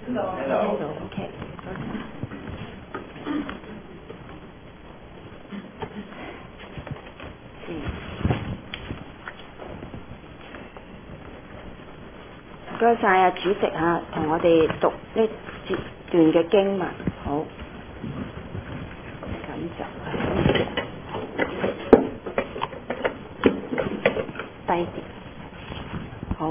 聽到 OK。唔該晒啊，主席啊，同我哋讀呢節段嘅經文，好，咁就低啲，好，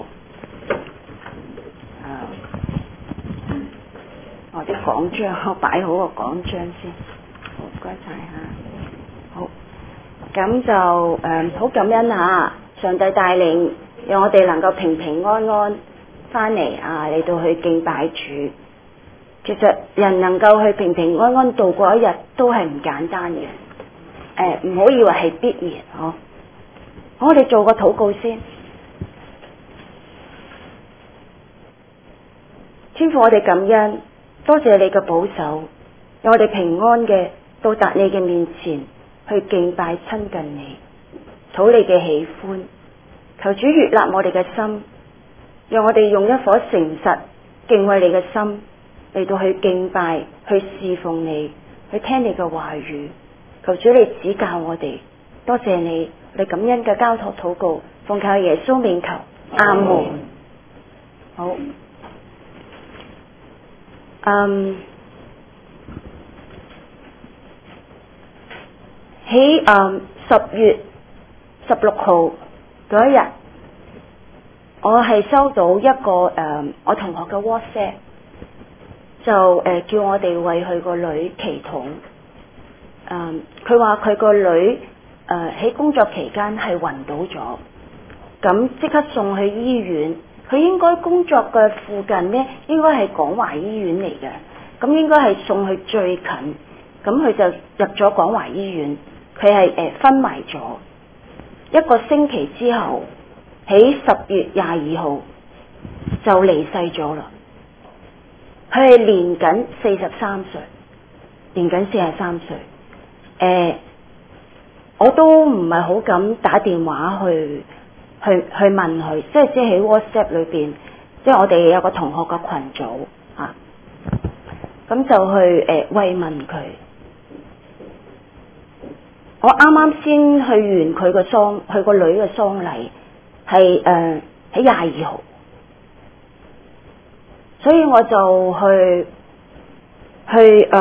我啲講章，我擺好個講章先，好，唔該晒吓，好，咁就好感恩啊，上帝帶領，讓我哋能夠平平安安翻嚟啊，嚟到去敬拜主。其實人能夠去平平安安度過一日，都係唔簡單嘅。唔好以為係必然嗬。我哋做個禱告先。天父，我哋感恩，多謝你嘅保守，讓我哋平安嘅到達你嘅面前去敬拜親近你，討你嘅喜歡。求主悅納我哋嘅心，讓我哋用一顆誠實敬畏你嘅心嚟到去敬拜，去侍奉你，去聽你嘅話語。求主你指教我哋，多謝你，我哋感恩嘅交託禱告，奉靠耶穌名求，阿門。好，喺10月16號嗰一日，我係收到一個我同學嘅 WhatsApp， 就叫我哋為佢個女祈禱。佢話佢個女喺工作期間係暈倒咗，咁即刻送去醫院。佢應該工作嘅附近呢，應該係廣華醫院嚟嘅，咁應該係送去最近。咁佢就入咗廣華醫院，佢係昏迷咗一個星期之後，喺10月22號就離世咗啦。佢係年僅43歲，年僅43歲。我都唔係好敢打電話去問佢，即係喺 WhatsApp 裏邊，即係我哋有個同學嘅群組啊，咁就去慰問佢。我啱啱先去完佢個女嘅喪禮，係喺22號，所以我就去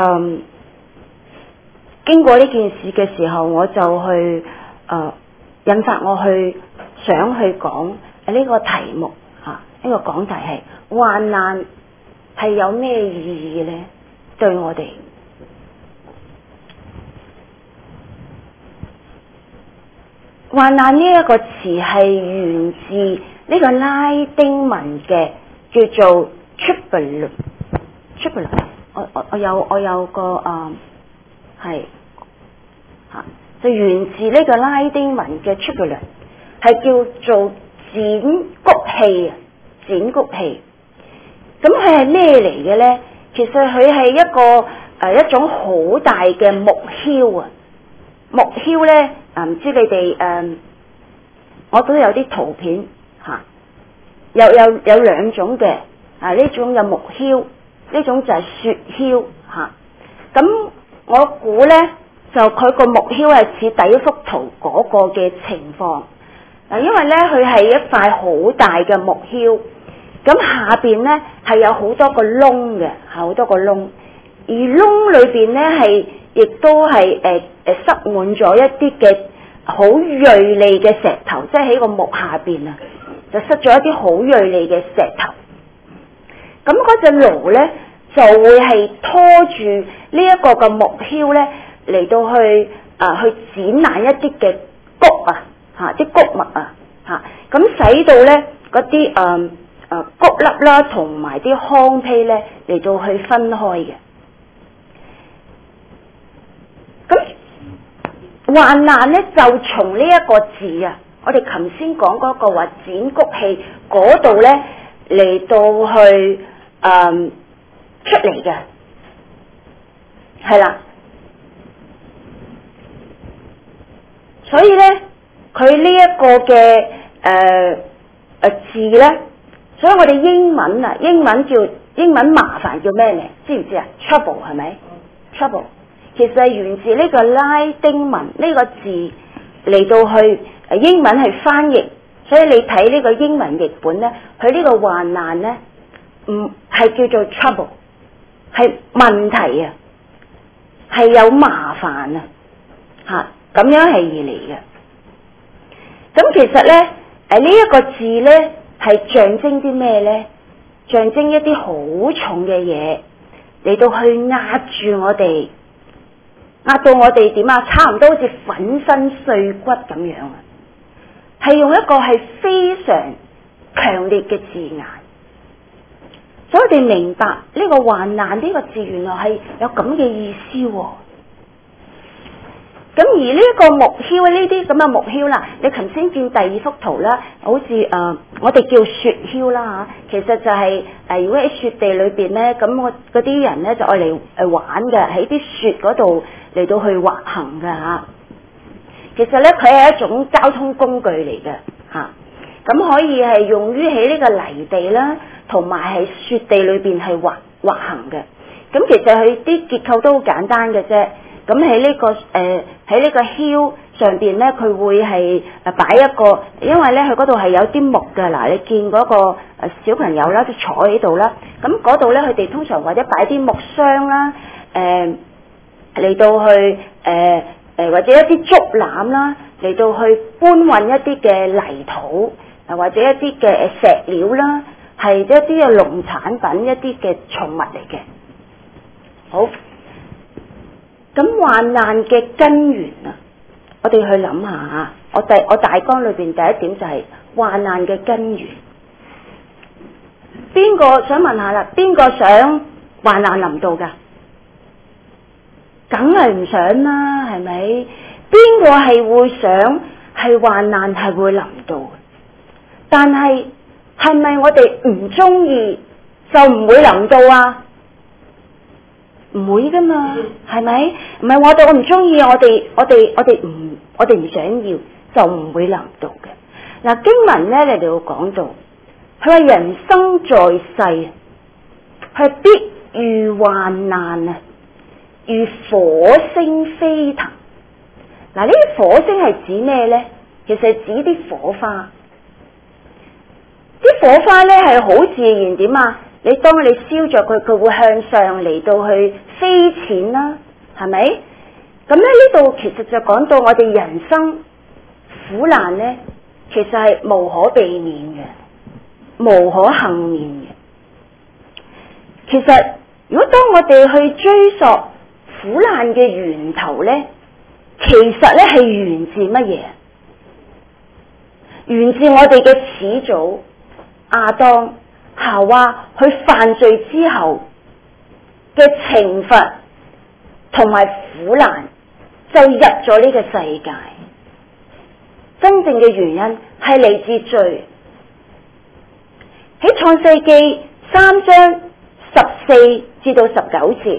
經過呢件事嘅時候，我就去引發我想去講呢個題目啊，呢個講題係患難係有咩意義呢？對我哋患難呢一個詞係源自呢個拉丁文嘅叫做 tribulum， 我有個係吓，就源自呢個拉丁文嘅 tribulum， 係叫做剪谷器啊，剪谷器。咁佢係咩嚟嘅咧？其實佢係一種好大嘅木梟啊，木梟咧唔知你哋我都有啲圖片吓，有兩種嘅呢種有木梟，呢種就係雪梟吓。咁我估咧就佢個木梟係似第一幅圖嗰個嘅情況。因為咧佢係一塊好大嘅木梟，咁下邊咧係有好多個窿嘅，好多個窿，而窿裏邊咧係亦都係塞滿咗一啲嘅好銳利嘅石頭，即係喺個木下邊啊，就塞咗一啲好銳利嘅石頭。咁嗰隻爐咧就會係拖住呢一個嘅木梟咧嚟到去剪爛一啲嘅穀啊。啲穀物啊，咁使到咧嗰啲穀粒啦，同埋啲糠秕咧嚟到去分開嘅。咁患難咧就從呢一個字啊，我哋頭先講嗰個話剪谷器嗰度咧嚟到去出嚟嘅，係啦，所以咧。佢呢一個嘅字咧，所以我哋英文叫英文麻煩叫咩名？知唔知啊 ？Trouble 係咪 ？Trouble 其實係源自呢個拉丁文呢個字嚟到去英文去翻譯，所以你睇呢個英文譯本咧，佢呢個患難咧，唔係叫做 trouble， 係問題啊，係有麻煩啊，咁樣係而嚟嘅。咁其實咧，呢一個字咧係象徵啲咩咧？象徵一啲好重嘅嘢嚟到去壓住我哋，壓到我哋點啊？差唔多好似粉身碎骨咁樣啊！係用一個係非常強烈嘅字眼，所以我哋明白呢個患難呢個字原來係有咁嘅意思喎。咁而呢一個木梟呢啲咁嘅木梟啦，你頭先見第二幅圖啦，好似我哋叫雪橇啦嚇，其實就係如果喺雪地裏邊咧，咁嗰啲人咧就愛嚟玩嘅，喺啲雪嗰度嚟到去滑行嘅嚇。其實咧佢係一種交通工具嚟嘅嚇，咁可以係用於喺呢個泥地啦，同埋係雪地裏邊係滑行嘅。咁其實佢啲結構都好簡單嘅啫。咁喺呢個喺呢個橇上邊咧，佢會係擺一個，因為咧佢嗰度係有啲木嘅。嗱，你見嗰個小朋友啦，就坐喺度啦。咁嗰度咧，佢哋通常或者擺啲木箱啦，嚟到去或者一啲竹籃啦，嚟到去搬運一啲嘅泥土，或者一啲嘅石料啦，係一啲嘅農產品，一啲嘅寵物嚟嘅。好。咁患難嘅根源啊，我哋去諗下啊，我大綱裏邊第一點就係患難嘅根源。邊個想問下啦？邊個想患難臨到噶？梗係唔想啦，係咪？邊個係會想係患難係會臨到？但係係咪我哋唔中意就唔會臨到啊？唔會噶嘛，係咪？唔係我唔中意，我哋唔想要，就唔會臨到嘅。嗱，經文咧，你哋會講到，佢話人生在世，係必遇患難啊，如火星飛騰。嗱，呢啲火星係指咩咧？其實係指啲火花。啲火花咧係好自然點啊？你當你燒着佢，佢會向上嚟到去飛濺啦，係咪？咁咧呢度其實就講到我哋人生苦難咧，其實係無可避免嘅，無可幸免嘅。其實如果當我哋去追溯苦難嘅源頭咧，其實咧係源自乜嘢？源自我哋嘅始祖亞當夏娃去犯罪之後嘅懲罰同埋苦難，就入咗呢個世界。真正嘅原因係嚟自罪。喺創世記3章14至到19節，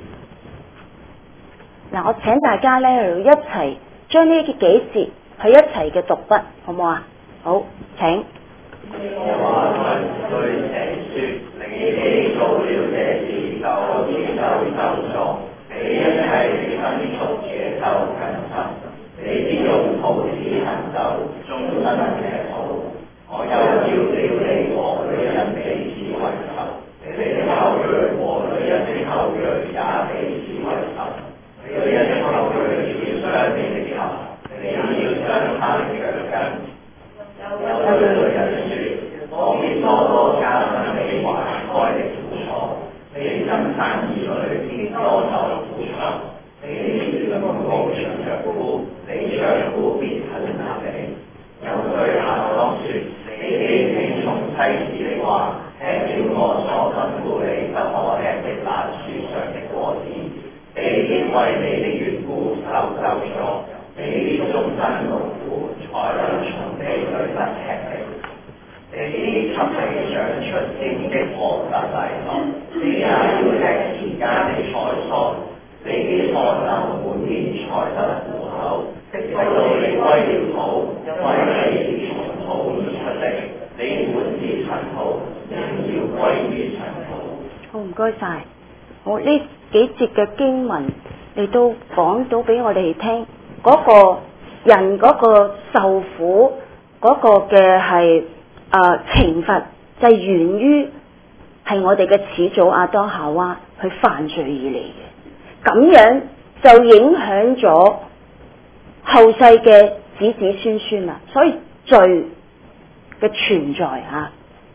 嗱，我請大家咧一齊將呢幾節去一齊嘅讀筆，好唔好啊？好，請。 耶和華對蛇說：你做了這事，就受咒，你一切牲畜野獸近親，你必用肚子行走，終身吃土。我又叫了你和女人彼此為仇，你的後裔和女人的後裔也彼此為仇。女人的後裔要傷你的頭，你要傷她的腳跟。有對女人說：我必多加增你懷胎的苦楚，你生產兒女必多受苦楚。你必無長着夫，你丈夫必恨你。又對亞當說：你既聽從妻子的話，吃了我所吩咐你不可吃的那樹上的果子，你必為你的緣故受咒詛，你必終身勞苦，才能從地裏得吃的。你必給你長出荊棘和蒺藜，你也要吃田間的菜蔬。你必汗流滿面才得糊口，直到你歸了土，因為你是從土而出的，你本是塵土，人要歸於塵土。 唔該晒。好，呢幾節嘅經文你都講到俾我哋聽，嗰個人嗰個受苦嗰個嘅係懲罰，就係源於係我哋嘅始祖亞當夏娃去犯罪而嚟嘅，咁樣就影響咗後世嘅子子孫孫啦。所以罪嘅存在啊，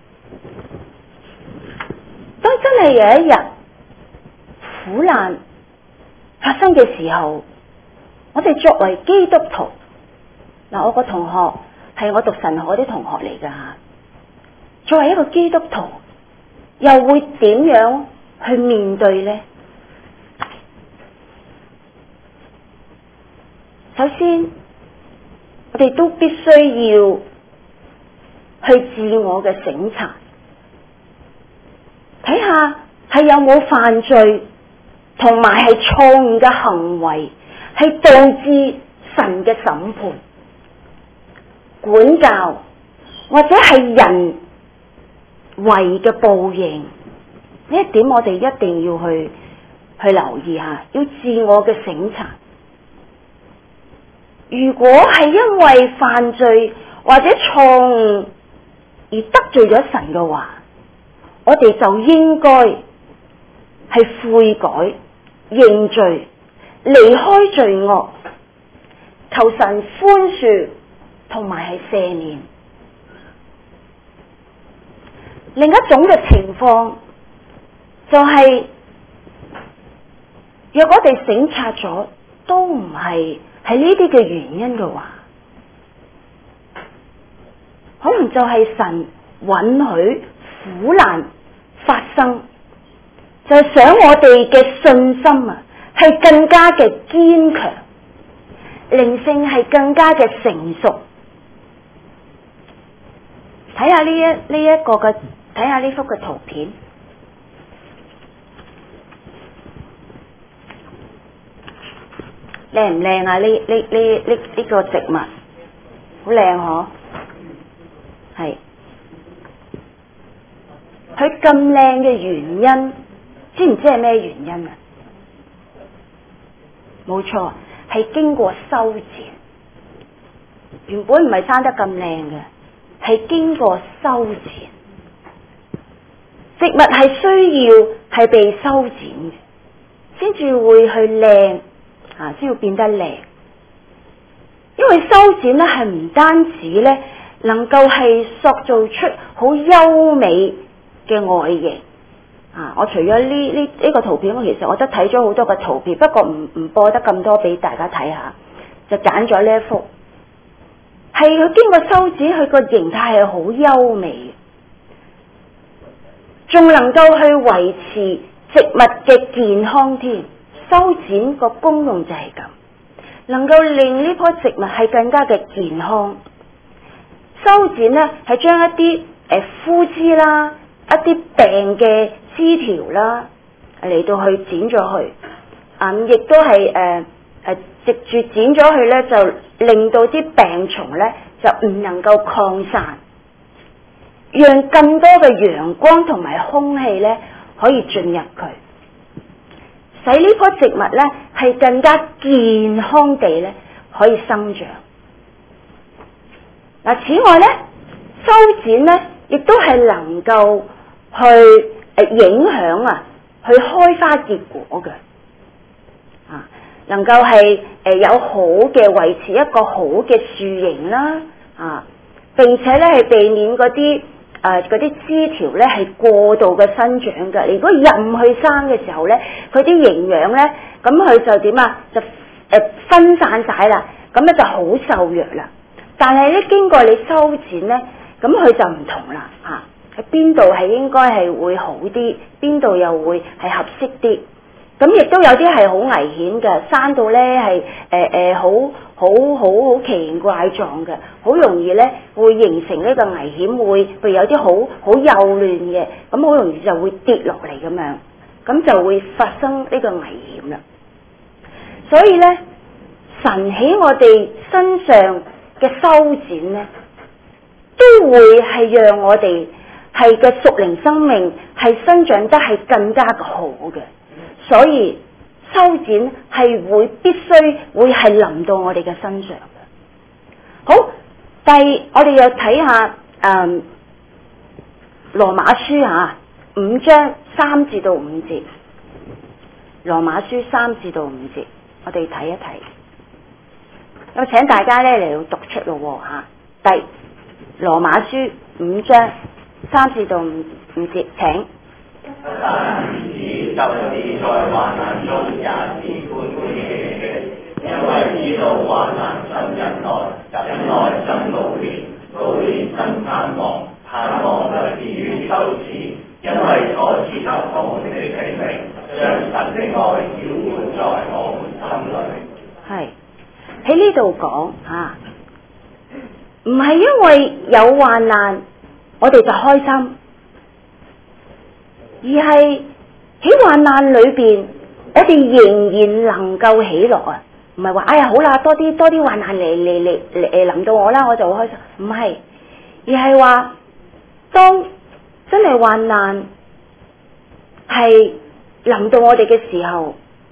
當真係有一日苦難發生嘅時候，我哋作為基督徒，我個同學係我讀神學啲同學嚟噶，作為一個基督徒，又會點樣去面對呢？首先，我哋都必須要去自我嘅省察，睇下係有冇犯罪，同埋係錯誤嘅行為，係導致神嘅審判、管教，或者係人為嘅報應。呢一點我哋一定要去留意下，要自我嘅省察。如果係因為犯罪或者錯誤而得罪咗神嘅話，我哋就應該係悔改、認罪、離開罪惡，求神寬恕同埋係赦免。另一種嘅情況就係，若果我哋省察咗都唔係呢啲嘅原因嘅話，可能就係神允許苦難發生，就係想我哋嘅信心係更加嘅堅強，靈性係更加嘅成熟。睇下睇下呢幅嘅圖片，靚唔靚啊？呢個植物好靚嗬，係佢咁靚嘅原因，知唔知係咩原因啊？冇錯，係經過修剪，原本唔係生得咁靚嘅，係經過修剪。植物係需要係被修剪嘅，先至會去靚先會變得靚。因為修剪咧係唔單止咧能夠係塑造出好優美嘅外形我除咗呢個圖片，其實我都睇咗好多個圖片，不過唔播得咁多俾大家睇下，就揀咗呢一幅，係佢經過修剪，佢個形態係好優美嘅，仲能夠去維持植物嘅健康添。修剪個功用就係咁，能夠令呢棵植物係更加嘅健康。修剪呢係將一啲枯枝啦、一啲病嘅枝條啦嚟到去剪咗去，亦都係藉住剪咗去呢，就令到啲病蟲呢就唔能夠擴散，讓更多嘅陽光同埋空氣呢可以進入佢，使呢棵植物呢係更加健康地呢可以生長。此外呢，修剪呢亦都係能夠去影響去開花結果嘅，能夠係有好嘅維持一個好嘅樹形啦，並且呢係避免嗰啲枝條呢係過度嘅生長嘅。如果任佢生嘅時候呢，佢啲營養呢，咁佢就點就分散晒啦，咁咧就好瘦弱啦。但係咧經過你修剪呢，咁佢就唔同啦，喺邊度係應該係會好啲，邊度又會係合適啲。咁亦都有啲係好危險嘅，生到呢係好奇形怪狀嘅，好容易呢會形成呢個危險，會譬如有啲好幼嫩嘅，咁好容易就會跌落嚟咁樣，咁就會發生呢個危險啦。所以呢，神喺我哋身上嘅修剪呢，都會係讓我哋係嘅屬靈生命係係生長得係更加好嘅，所以修剪係會必須會係臨到我哋嘅身上嘅。好，我哋又睇下羅馬書啊5章3至到5節，羅馬書3至到5節，我哋睇一睇。我請大家咧嚟到讀出咯吓，第羅馬書5章3至到5節，請。 不但如此，就是在患難中也是歡歡喜喜的，因為知道患難生忍耐，忍耐生老練，老練生盼望，盼望不至於羞恥，因為所賜給我們的聖靈，將神的愛澆灌在我們心裏。係喺呢度講吓，唔係因為有患難我哋就開心，而係喺患難裏邊，我哋仍然能夠喜樂啊！唔係話哎呀好啦，多啲患難嚟臨到我啦，我就好開心。唔係，而係話當真係患難係臨到我哋嘅時候，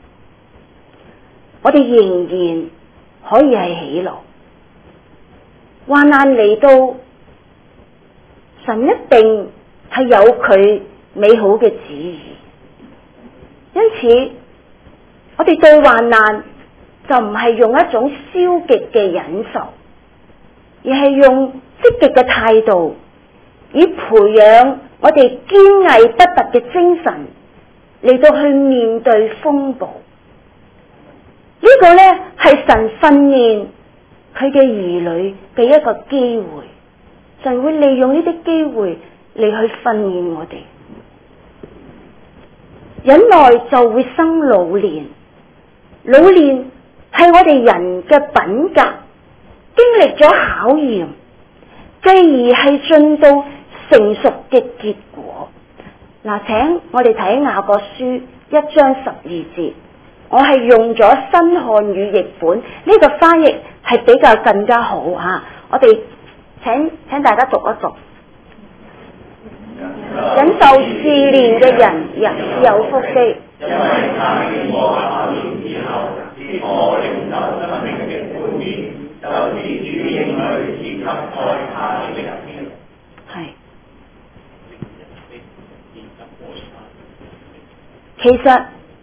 我哋仍然可以係喜樂。患難嚟到，神一定係有佢美好嘅旨意，因此我哋對患難就唔係用一種消極嘅忍受，而係用積極嘅態度，以培養我哋堅毅不拔嘅精神嚟到去面對風暴。呢個呢係神訓練佢嘅兒女嘅一個機會，神會利用呢啲機會嚟去訓練我哋。忍耐就會生老練，老練係我哋人嘅品格經歷咗考驗，繼而係進到成熟嘅結果。嗱，請我哋睇雅各書1章12節，我係用咗新漢語譯本，呢個翻譯係比較更加好吓。我哋請大家讀一讀。忍受試煉嘅人也是有福的，因為他經過考驗之後，結果領受生命的冠冕，就是主應許賜給愛他的人。係。其實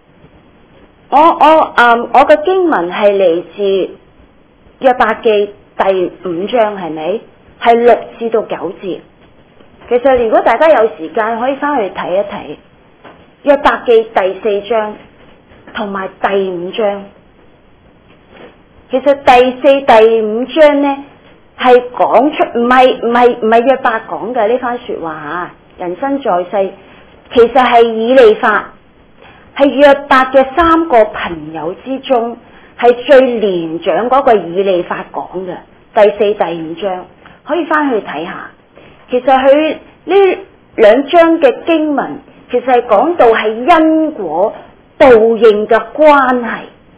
我嘅經文係嚟自約伯記第5章，係咪？係6至到9節。其實如果大家有時間，可以翻去睇一睇約伯記第4章同埋第5章。其實第4、第5章呢係講出唔係約伯講嘅呢番說話吓。人生在世，其實係以利法，係約伯嘅3個朋友之中係最年長嗰個以利法講嘅。第4、第5章可以翻去睇下。其實佢呢2章嘅經文，其實係講到係因果報應嘅關係。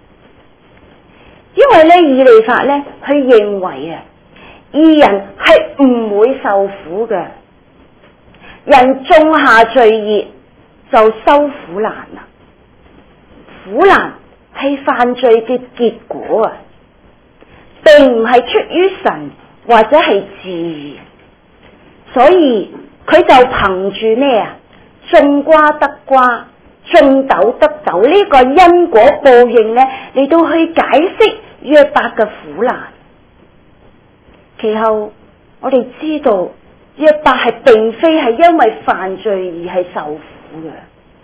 因為咧，以利法咧，佢認為啊，義人係唔會受苦嘅，人種下罪孽就收苦難啦。苦難係犯罪嘅結果啊，並唔係出於神或者係自義。所以佢就憑住咩啊？種瓜得瓜，種豆得豆，呢個因果報應呢，嚟到去解釋約伯嘅苦難。其後我哋知道約伯係並非係因為犯罪而係受苦嘅。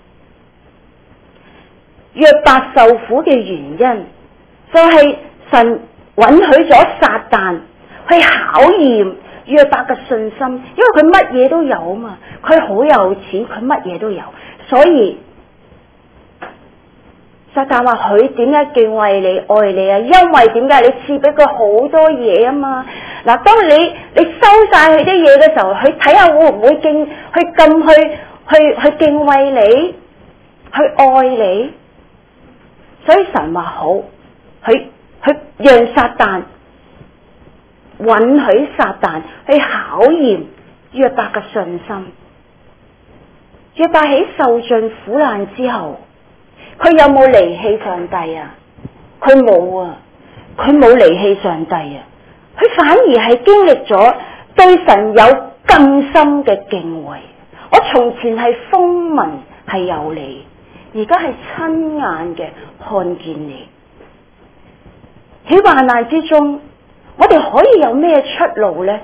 約伯受苦嘅原因就係神允許咗撒旦去考驗約伯嘅信心，因為佢乜嘢都有啊嘛，佢好有錢，佢乜嘢都有，所以撒旦話佢點解敬畏你、愛你啊？因為點解你賜俾佢好多嘢啊嘛。嗱，當你收晒佢啲嘢嘅時候，佢睇下會唔會去敬畏你，去愛你。所以神話好，佢讓撒旦。允許撒旦去考驗約伯嘅信心。 約伯喺受盡苦難之後，佢有冇離棄上帝啊？佢冇啊，佢冇離棄上帝啊，佢反而係經歷咗對神有更深嘅敬畏。我從前係風聞係有你，而家係親眼嘅看見你。喺患難之中，我哋可以有咩出路呢？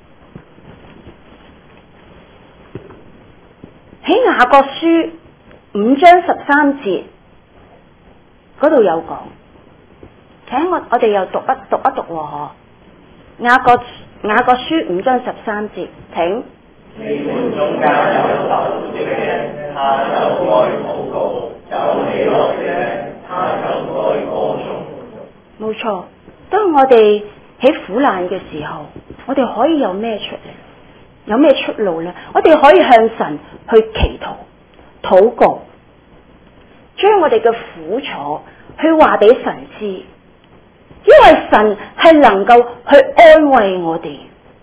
喺雅各書5章13節嗰度有講，請我哋又讀一讀喎。雅各書5章13節，請。 你們中間有受苦的人，他就該禱告；有喜樂的人，他就該歌頌。 冇錯，當我哋喺苦難嘅時候，我哋可以有咩出嚟？有咩出路呢？我哋可以向神去祈禱、禱告，將我哋嘅苦楚去話俾神知，因為神係能夠去安慰我哋。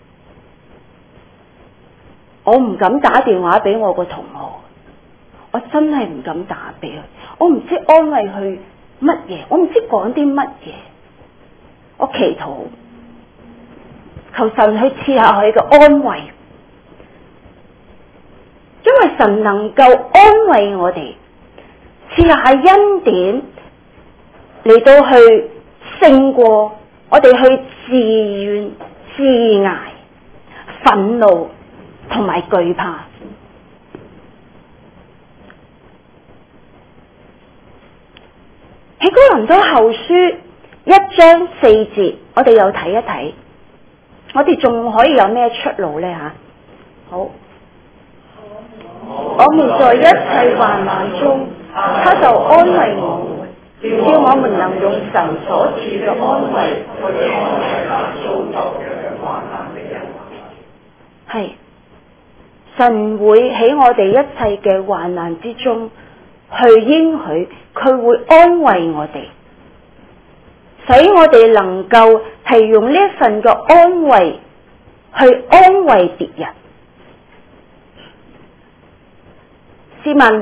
我唔敢打電話俾我個同學，我真係唔敢打俾佢，我唔知安慰佢乜嘢，我唔知講啲乜嘢。我祈禱，求神去賜下佢嘅安慰，因為神能夠安慰我哋，賜下恩典嚟到去勝過我哋去自怨自艾、憤怒同埋懼怕。喺哥林多後書1章4節，我哋又睇一睇，我哋仲可以有咩出路呢？吓？好，我們在一切患難中，他就安慰我們，叫我們能用神所賜嘅安慰去安慰那遭受嘅患難的人。係，神會喺我哋一切嘅患難之中去應許，佢會安慰我哋，使我哋能夠係用呢一份嘅安慰去安慰別人。試問，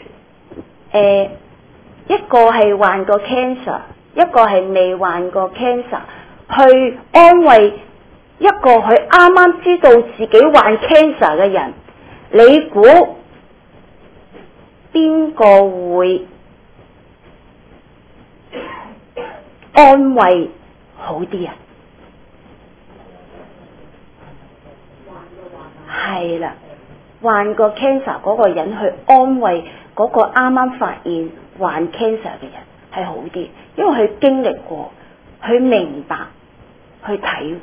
一個係患過 cancer， 一個係未患過 cancer， 去安慰一個佢啱啱知道自己患 cancer 嘅人，你估邊個會安慰好啲啊？係啦，患過 cancer 嗰個人去安慰嗰個啱啱發現患 cancer 嘅人係好啲，因為佢經歷過，佢明白，去體會。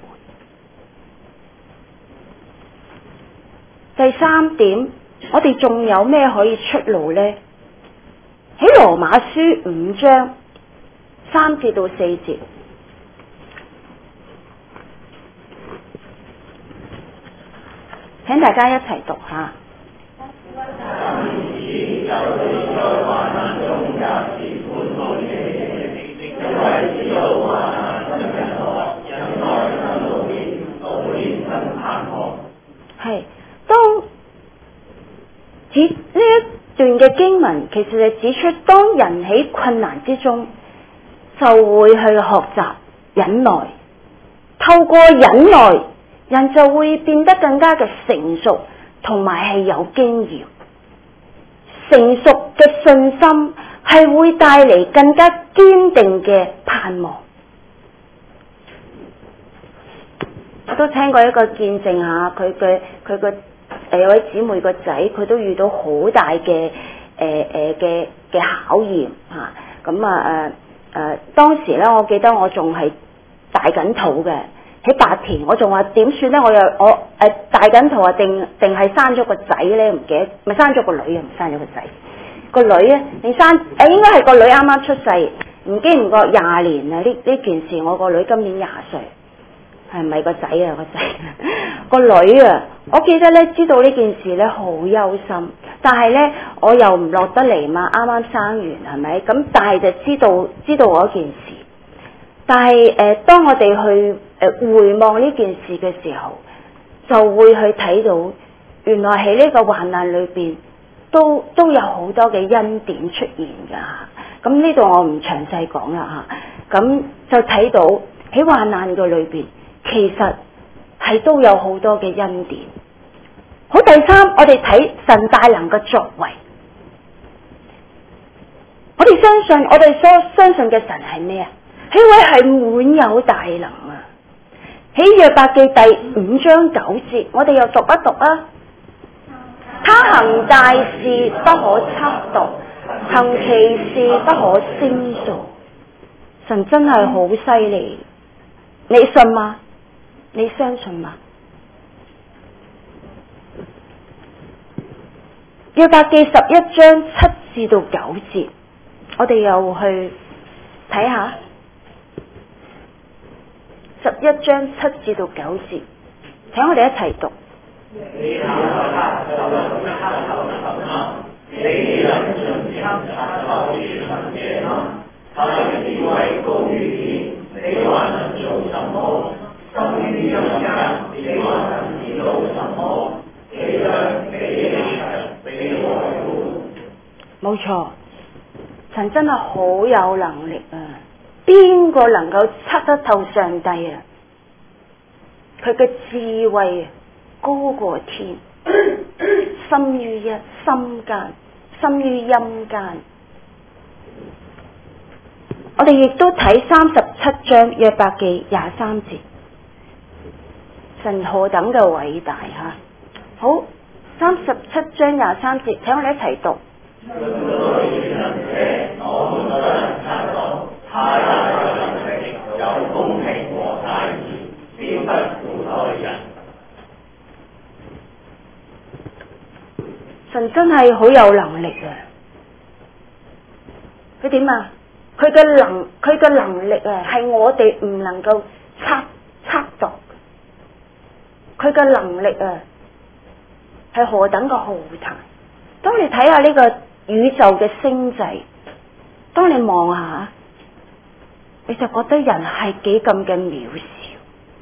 第三點，我哋仲有咩可以出路呢？喺羅馬書5章3節到4節，請大家一齊讀下。係，當指呢一段嘅經文，其實係指出當人喺困難之中，就會去學習忍耐。透過忍耐，人就會變得更加嘅成熟，同埋係有經驗。成熟嘅信心係會帶嚟更加堅定嘅盼望。我都聽過一個見證下，佢個有位姊妹個仔，佢都遇到好大嘅嘅考驗嚇。咁當時咧，我記得我仲係大緊肚嘅，喺白田，我仲話點算咧？我大緊肚啊，定係生咗個仔咧？唔記得，咪生咗個女啊？唔生咗個仔。個女咧，你生應該係個女啱啱出世，唔經唔覺20年啊！呢件事，我個女今年20歲。係咪個仔啊？個女啊！我記得咧，知道呢件事咧好憂心，但係咧我又唔落得嚟嘛，啱啱生完係咪？咁但係就知道嗰件事，但係當我哋去回望呢件事嘅時候，就會去睇到原來喺呢個患難裏邊， 都有好多嘅恩典出現噶。咁呢度我唔詳細講啦嚇。咁就睇到喺患難嘅裏邊，其實係都有好多嘅恩典。好，第三，我哋睇神大能嘅作為。我哋所相信嘅神係咩啊？呢位係滿有大能啊！喺約伯記第5章9節，我哋又讀一讀啊。他行大事不可測度，行奇事不可勝數。神真係好犀利，你信嗎？你相信嗎？約伯記11章7至到9節，我哋又去睇下11章7至到9節，請我哋一齊讀。 你能盡測透神嘅嗎？他的智慧高於天，你還能做什麼？深於陰間，你還能知道什麼？其量比地長，比海寬。 冇錯，神真係好有能力啊！邊個能夠測得透上帝啊？佢嘅智慧啊，高過天，深於深間，深於陰間。我哋亦都睇37章約伯記23節，神何等嘅偉大吓！好，37章23節，請我哋一齊讀。神真係好有能力啊！佢點啊？佢嘅能力啊，係我哋唔能夠測度。佢嘅能力啊，係何等嘅浩大！當你睇下呢個宇宙嘅星際，當你望下，你就覺得人係幾咁嘅渺小。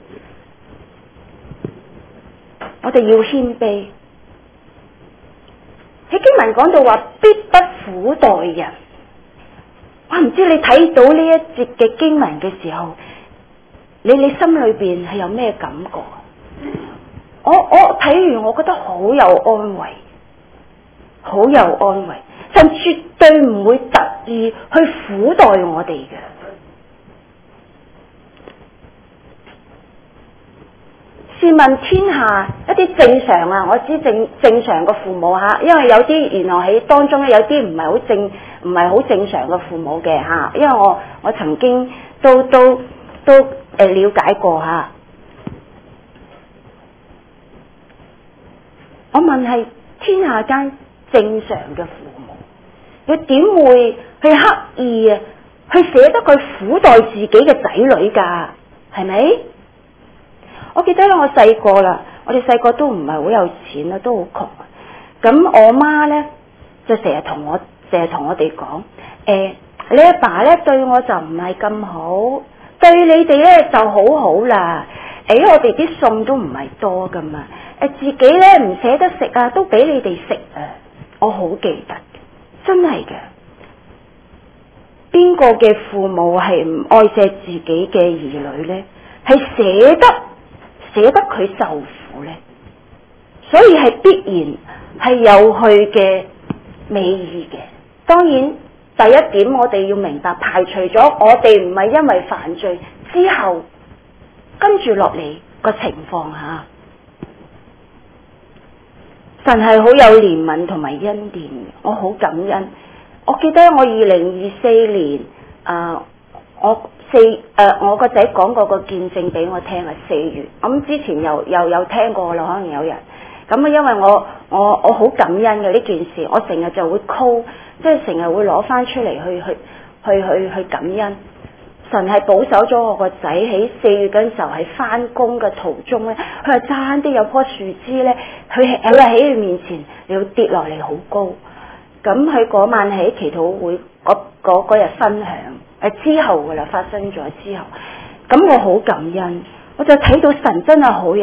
我哋要謙卑。喺經文講到話，必不苦待人。我唔知你睇到呢一節嘅經文嘅時候，你心裏邊係有咩感覺？我睇完，我覺得好有安慰，好有安慰。神絕對唔會特意去苦待我哋嘅。試問天下一啲正常啊，我知正常嘅父母吓，因為有啲原來喺當中咧，有啲唔係好正常嘅父母嘅吓，因為我曾經都了解過吓。我問係天下間正常嘅父母，佢點會去刻意啊去捨得佢苦待自己嘅仔女㗎？係咪？我記得我細個啦，我哋細個都唔係好有錢啦，都好窮。咁我媽咧就成日同我哋講，你阿爸咧對我就唔係咁好，對你哋咧就好好啦。我哋啲餸都唔係多噶嘛，自己咧唔捨得食啊，都俾你哋食啊。我好記得，真係嘅。邊個嘅父母係唔愛錫自己嘅兒女咧？係捨得佢受苦咧，所以係必然係有佢嘅美意嘅。當然，第一點我哋要明白，排除咗我哋唔係因為犯罪之後跟住落嚟個情況下，神係好有憐憫同埋恩典嘅，我好感恩。我記得我2024年我個仔講過個見證俾我聽啊，4月，咁之前又有聽過啦，可能有人咁啊，因為我好感恩嘅呢件事，我成日就會 call， 即係成日會攞翻出嚟去感恩。神係保守咗我個仔喺4月嗰陣時候係翻工嘅途中咧，佢係差啲有棵樹枝咧，佢喺佢面前要跌落嚟好高，咁佢嗰晚喺祈禱會嗰日分享，之後噶啦，發生咗之後，咁我好感恩，我就睇到神真係好有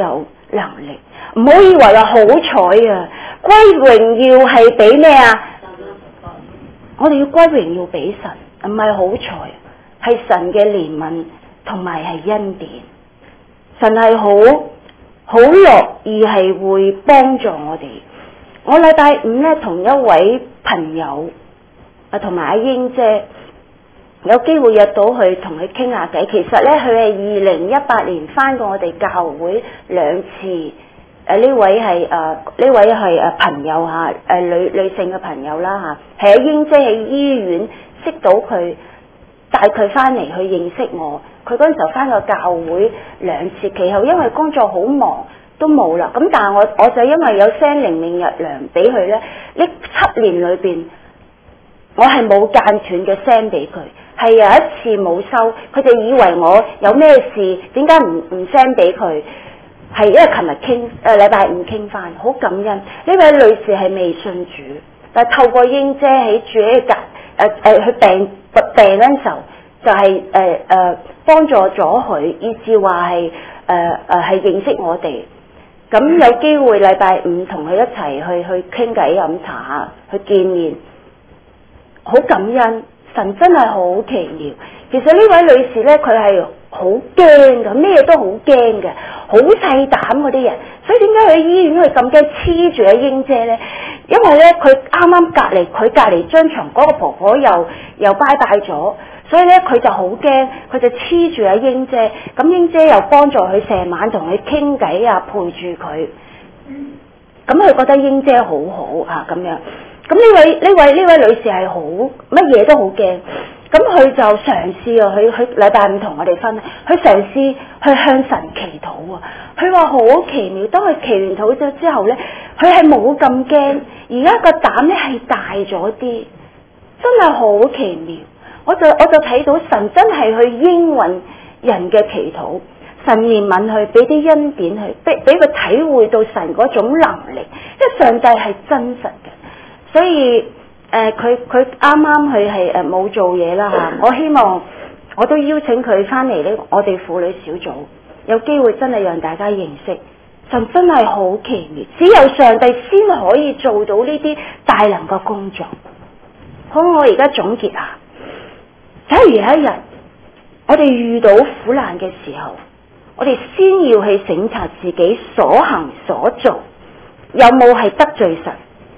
能力。唔好以為話好彩啊，歸榮耀係俾咩啊？我哋要歸榮耀俾神，唔係好彩，係神嘅憐憫同埋係恩典。神係好樂意係會幫助我哋。我禮拜五咧同一位朋友同埋阿英姐有機會約到佢同佢傾下偈。其實咧佢係2018年返過我哋教會2次。呢位係朋友嚇，女性嘅朋友啦嚇，係阿英姐喺醫院識到佢，帶佢翻嚟去認識我。佢嗰陣時候翻過教會2次，其後因為工作好忙都冇啦。咁但係我就因為有 send 靈命日糧俾佢咧，呢7年裏邊我係冇間斷嘅 send 俾佢，係有一次冇收，佢就以為我有咩事，點解唔 send 俾佢？係因為琴日傾禮拜五傾翻，好感恩。呢位女士係未信主，但係透過英姐喺住喺佢病嗰陣時候，就係幫助咗佢，以至話係係認識我哋。咁有機會禮拜五同佢一齊去傾偈飲茶去見面，好感恩。神真係好奇妙。其實呢位女士咧，佢係好驚㗎，咩都好驚嘅，好細膽嗰啲人。所以點解去醫院佢咁驚黐住阿英姐咧？因為咧佢啱啱佢隔離張床嗰個婆婆又拜拜咗，所以咧佢就好驚，佢就黐住阿英姐。咁英姐又幫助佢成晚同佢傾偈啊，陪住佢。咁佢覺得英姐好好啊咁樣。咁呢位女士係好乜嘢都好驚。咁佢就嘗試啊，佢禮拜五同我哋分享，佢嘗試去向神祈禱啊。佢話好奇妙，當佢祈完禱咗之後咧，佢係冇咁驚，而家個膽咧係大咗啲，真係好奇妙。我就睇到神真係去應允人嘅祈禱，神憐憫佢，俾啲恩典佢，俾佢體會到神嗰種能力，因為上帝係真實嘅，所以。佢啱啱佢係冇做嘢啦嚇，我希望我都邀請佢翻嚟呢，我哋婦女小組有機會真係讓大家認識神真係好奇妙，只有上帝先可以做到呢啲大能嘅工作。好，我而家總結下，假如有一日我哋遇到苦難嘅時候，我哋先要去省察自己所行所做有冇係得罪神，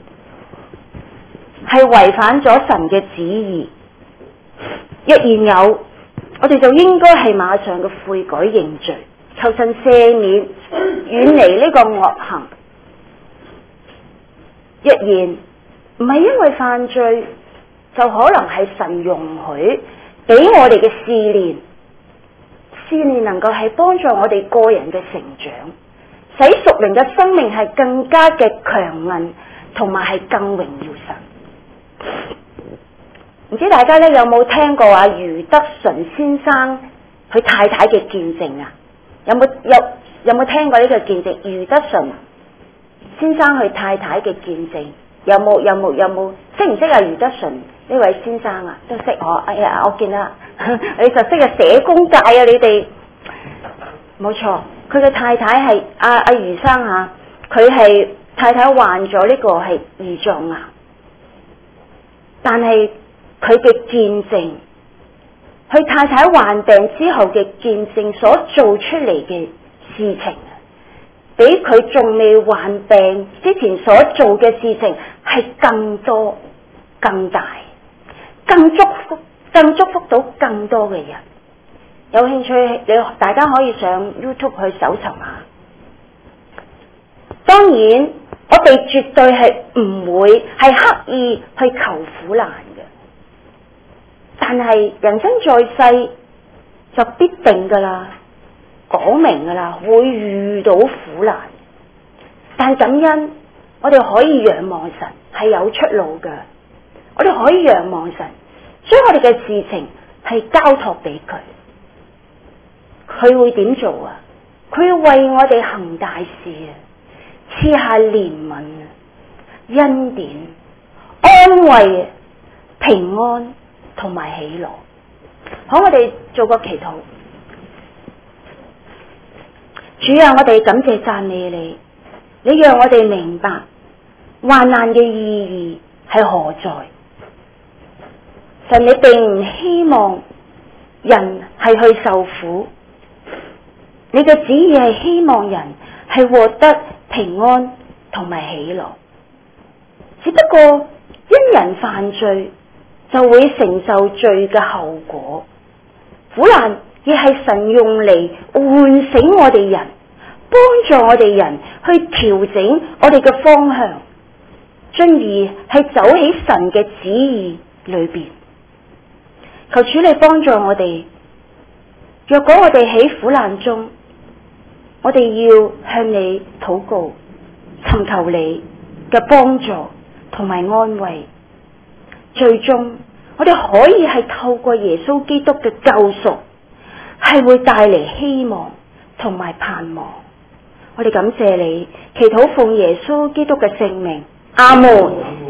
係違反咗神嘅旨意。若然有，我哋就應該係馬上嘅悔改認罪，求神赦免，遠離呢個惡行。若然唔係因為犯罪，就可能係神容許俾我哋嘅試煉能夠係幫助我哋個人嘅成長，使屬靈嘅生命係更加嘅強韌，同埋係更榮耀神。唔知大家咧有冇聽過余德純先生佢太太嘅見證啊？有冇聽過呢個見證？余德純先生佢太太嘅見證有冇識唔識啊？余德純呢位先生啊，都識我。哎呀，我見啦，你就識啊，社工界啊，你哋冇錯。佢嘅太太係阿余生吓，佢係太太患咗呢個係胰臟癌。但係佢嘅見證，佢太太患病之後嘅見證所做出嚟嘅事情，比佢仲未患病之前所做嘅事情係更多、更大、更祝福到更多嘅人。有興趣大家可以上 YouTube 去搜尋下。當然我哋絕對係唔會係刻意去求苦難嘅，但係人生在世就必定噶啦，講明噶啦，會遇到苦難。但感恩，我哋可以仰望神，係有出路嘅。我哋可以仰望神，將我哋嘅事情係交託俾佢，佢會點做啊？佢要為我哋行大事啊！賜下憐憫、恩典、安慰、平安同埋喜樂。好，我哋做個祈禱。 主啊，我哋感謝讚美你，你讓我哋明白患難嘅意義係何在。神，你並唔希望人係去受苦，你嘅旨意係希望人係獲得平安同埋喜樂。只不過因人犯罪就會承受罪嘅後果，苦難亦係神用嚟喚醒我哋人，幫助我哋人去調整我哋嘅方向，進而係走喺神嘅旨意裏邊。求主你幫助我哋，若果我哋喺苦難中，我哋要向你禱告，尋求你嘅幫助同埋安慰，最終我哋可以係透過耶穌基督嘅救贖，係會帶嚟希望同埋盼望。我哋感謝你，祈禱奉耶穌基督嘅聖名，阿門。